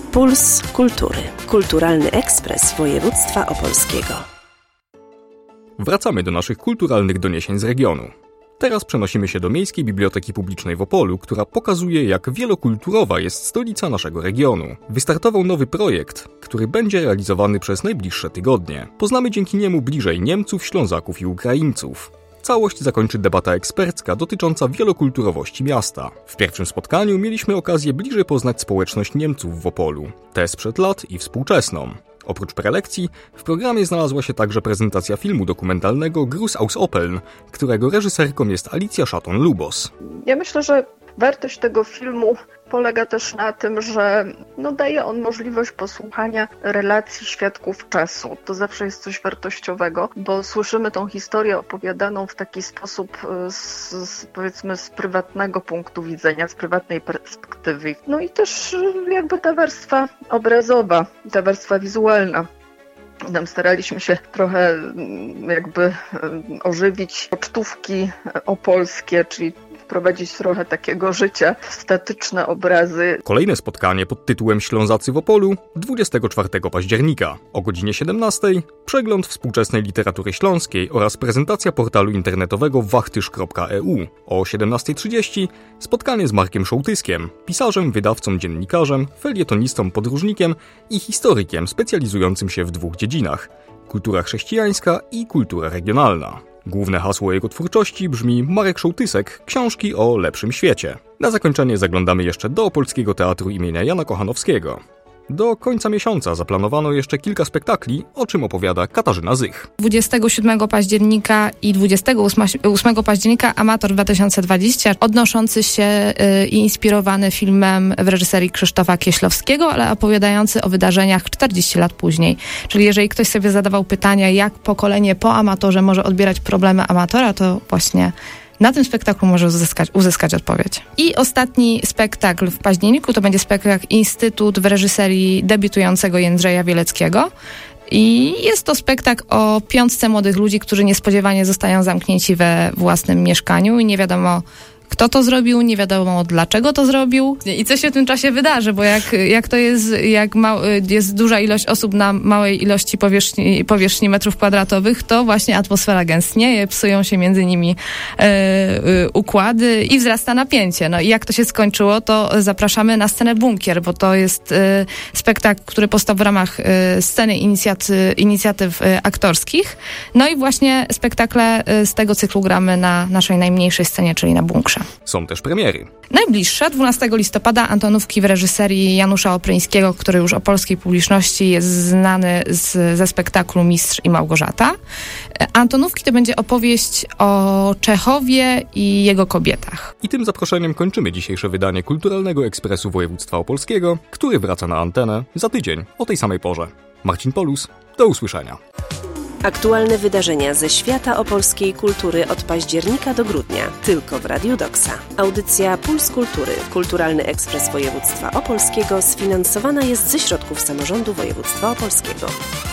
Puls Kultury. Kulturalny ekspres województwa opolskiego. Wracamy do naszych kulturalnych doniesień z regionu. Teraz przenosimy się do Miejskiej Biblioteki Publicznej w Opolu, która pokazuje, jak wielokulturowa jest stolica naszego regionu. Wystartował nowy projekt, który będzie realizowany przez najbliższe tygodnie. Poznamy dzięki niemu bliżej Niemców, Ślązaków i Ukraińców. Całość zakończy debata ekspercka dotycząca wielokulturowości miasta. W pierwszym spotkaniu mieliśmy okazję bliżej poznać społeczność Niemców w Opolu, tę sprzed lat i współczesną. Oprócz prelekcji, w programie znalazła się także prezentacja filmu dokumentalnego Gruß aus Oppeln, którego reżyserką jest Alicja Schaton-Lubos. Ja myślę, że wartość tego filmu polega też na tym, że daje on możliwość posłuchania relacji świadków czasu. To zawsze jest coś wartościowego, bo słyszymy tą historię opowiadaną w taki sposób, powiedzmy, z prywatnego punktu widzenia, z prywatnej perspektywy. No i też jakby ta warstwa obrazowa, ta warstwa wizualna. Tam staraliśmy się trochę jakby ożywić pocztówki opolskie, czyli wprowadzić trochę takiego życia, statyczne obrazy. Kolejne spotkanie pod tytułem Ślązacy w Opolu 24 października. O godzinie 17 przegląd współczesnej literatury śląskiej oraz prezentacja portalu internetowego wachtysz.eu. O 17:30 spotkanie z Markiem Szołtyskiem, pisarzem, wydawcą, dziennikarzem, felietonistą, podróżnikiem i historykiem specjalizującym się w dwóch dziedzinach: kultura chrześcijańska i kultura regionalna. Główne hasło jego twórczości brzmi Marek Szołtysek, książki o lepszym świecie. Na zakończenie zaglądamy jeszcze do Opolskiego Teatru imienia Jana Kochanowskiego. Do końca miesiąca zaplanowano jeszcze kilka spektakli, o czym opowiada Katarzyna Zych. 27 października i 28 października Amator 2020, odnoszący się i inspirowany filmem w reżyserii Krzysztofa Kieślowskiego, ale opowiadający o wydarzeniach 40 lat później. Czyli jeżeli ktoś sobie zadawał pytania, jak pokolenie po Amatorze może odbierać problemy Amatora, to właśnie na tym spektaklu może uzyskać odpowiedź. I ostatni spektakl w październiku to będzie spektakl Instytut w reżyserii debiutującego Jędrzeja Bieleckiego. I jest to spektakl o 5 młodych ludzi, którzy niespodziewanie zostają zamknięci we własnym mieszkaniu i nie wiadomo, kto to zrobił, nie wiadomo dlaczego to zrobił i co się w tym czasie wydarzy, bo jak to jest, jest duża ilość osób na małej ilości powierzchni metrów kwadratowych, to właśnie atmosfera gęstnieje, psują się między nimi układy i wzrasta napięcie. No i jak to się skończyło, to zapraszamy na scenę Bunkier, bo to jest spektakl, który powstał w ramach sceny inicjatyw aktorskich. No i właśnie spektakle z tego cyklu gramy na naszej najmniejszej scenie, czyli na Bunkrze. Są też premiery. Najbliższe, 12 listopada, Antonówki w reżyserii Janusza Opryńskiego, który już o polskiej publiczności jest znany ze spektaklu Mistrz i Małgorzata. Antonówki to będzie opowieść o Czechowie i jego kobietach. I tym zaproszeniem kończymy dzisiejsze wydanie Kulturalnego Ekspresu Województwa Opolskiego, który wraca na antenę za tydzień o tej samej porze. Marcin Polus, do usłyszenia. Aktualne wydarzenia ze świata opolskiej kultury od października do grudnia. Tylko w Radiu Doksa. Audycja Puls Kultury. Kulturalny ekspres województwa opolskiego sfinansowana jest ze środków samorządu województwa opolskiego.